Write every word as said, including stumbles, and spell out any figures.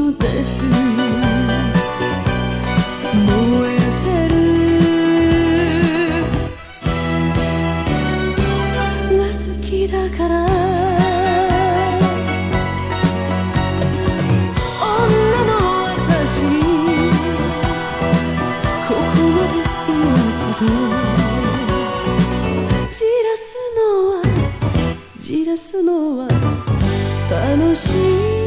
のです燃えてるが好きだから女の私にここまで言わせてじらすのはじらすのは楽しい